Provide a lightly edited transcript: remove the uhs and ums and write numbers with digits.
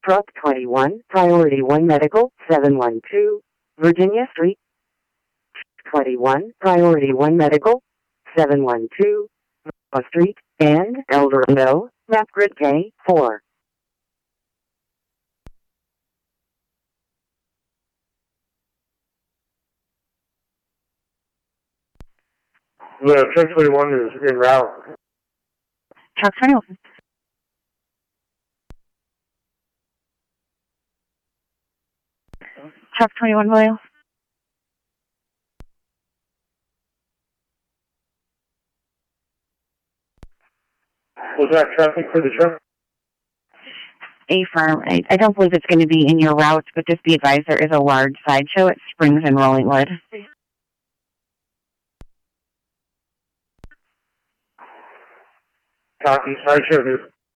Truck 21, Priority 1 Medical, 712, Virginia Street. 21, Priority 1 Medical, 712, Street, and El Dorado, map grid K4. The truck 21 is en route. Truck 21. Truck 21, William. Was that traffic for the truck? A-Farm. I don't believe it's going to be in your route, but just be advised there is a large sideshow at Springs and Rollingwood. Copy, sideshow.